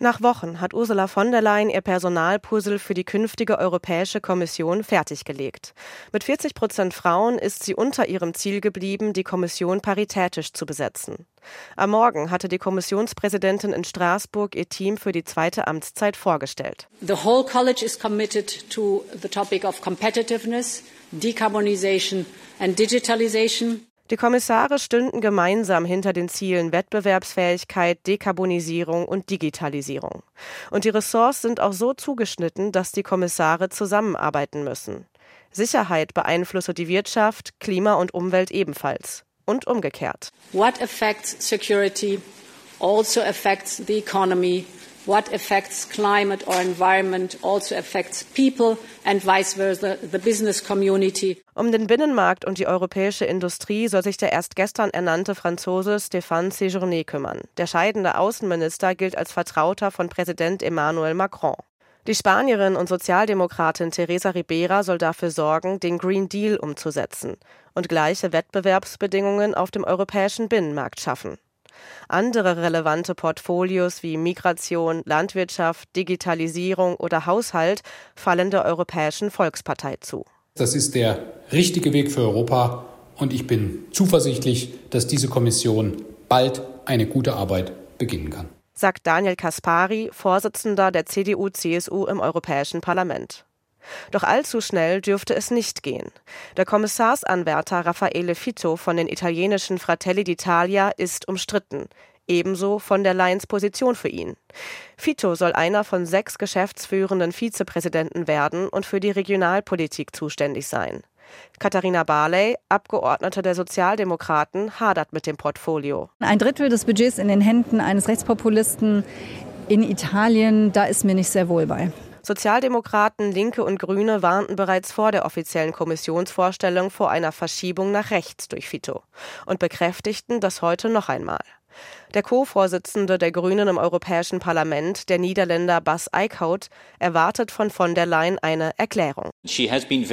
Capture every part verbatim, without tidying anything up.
Nach Wochen hat Ursula von der Leyen ihr Personalpuzzle für die künftige Europäische Kommission fertiggelegt. Mit vierzig Prozent Frauen ist sie unter ihrem Ziel geblieben, die Kommission paritätisch zu besetzen. Am Morgen hatte die Kommissionspräsidentin in Straßburg ihr Team für die zweite Amtszeit vorgestellt. The whole college is committed to the topic of competitiveness, decarbonization and digitalization. Die Kommissare stünden gemeinsam hinter den Zielen Wettbewerbsfähigkeit, Dekarbonisierung und Digitalisierung. Und die Ressorts sind auch so zugeschnitten, dass die Kommissare zusammenarbeiten müssen. Sicherheit beeinflusse die Wirtschaft, Klima und Umwelt ebenfalls. Und umgekehrt. What affects security also affects the economy. What affects climate or environment also affects people and vice versa, the business community. Um den Binnenmarkt und die europäische Industrie soll sich der erst gestern ernannte Franzose Stéphane Séjourné kümmern. Der scheidende Außenminister gilt als Vertrauter von Präsident Emmanuel Macron. Die Spanierin und Sozialdemokratin Teresa Ribera soll dafür sorgen, den Green Deal umzusetzen und gleiche Wettbewerbsbedingungen auf dem europäischen Binnenmarkt schaffen. Andere relevante Portfolios wie Migration, Landwirtschaft, Digitalisierung oder Haushalt fallen der Europäischen Volkspartei zu. Das ist der richtige Weg für Europa und ich bin zuversichtlich, dass diese Kommission bald eine gute Arbeit beginnen kann, sagt Daniel Caspary, Vorsitzender der C D U C S U im Europäischen Parlament. Doch allzu schnell dürfte es nicht gehen. Der Kommissarsanwärter Raffaele Fitto von den italienischen Fratelli d'Italia ist umstritten. Ebenso von der Leyens Position für ihn. Fitto soll einer von sechs geschäftsführenden Vizepräsidenten werden und für die Regionalpolitik zuständig sein. Katharina Barley, Abgeordnete der Sozialdemokraten, hadert mit dem Portfolio. Ein Drittel des Budgets in den Händen eines Rechtspopulisten in Italien, da ist mir nicht sehr wohl bei. Sozialdemokraten, Linke und Grüne warnten bereits vor der offiziellen Kommissionsvorstellung vor einer Verschiebung nach rechts durch Fitto und bekräftigten das heute noch einmal. Der Co-Vorsitzende der Grünen im Europäischen Parlament, der Niederländer Bas Eickhout, erwartet von von der Leyen eine Erklärung. Sie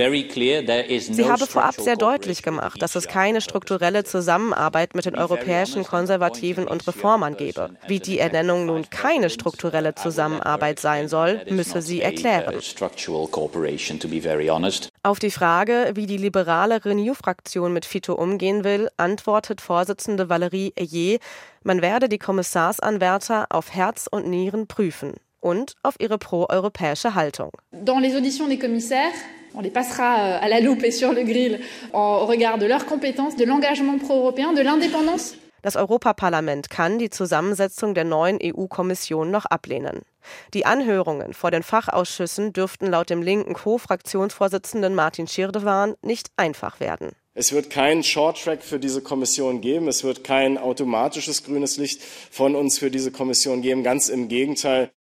habe vorab sehr deutlich gemacht, dass es keine strukturelle Zusammenarbeit mit den europäischen Konservativen und Reformern gebe. Wie die Ernennung nun keine strukturelle Zusammenarbeit sein soll, müsse sie erklären. Auf die Frage, wie die liberale Renew-Fraktion mit Fitto umgehen will, antwortet Vorsitzende Valérie Ayé, man werde die Kommissarsanwärter auf Herz und Nieren prüfen und auf ihre proeuropäische Haltung. Dans les auditions des commissaires, on les passera à la loupe et sur le grill au regard de leurs compétences, de l'engagement pro-européen, de l'indépendance. Das Europaparlament kann die Zusammensetzung der neuen E U-Kommission noch ablehnen. Die Anhörungen vor den Fachausschüssen dürften laut dem linken Co-Fraktionsvorsitzenden Martin Schirdewan nicht einfach werden. Es wird keinen Shorttrack für diese Kommission geben. Es wird kein automatisches grünes Licht von uns für diese Kommission geben. Ganz im Gegenteil.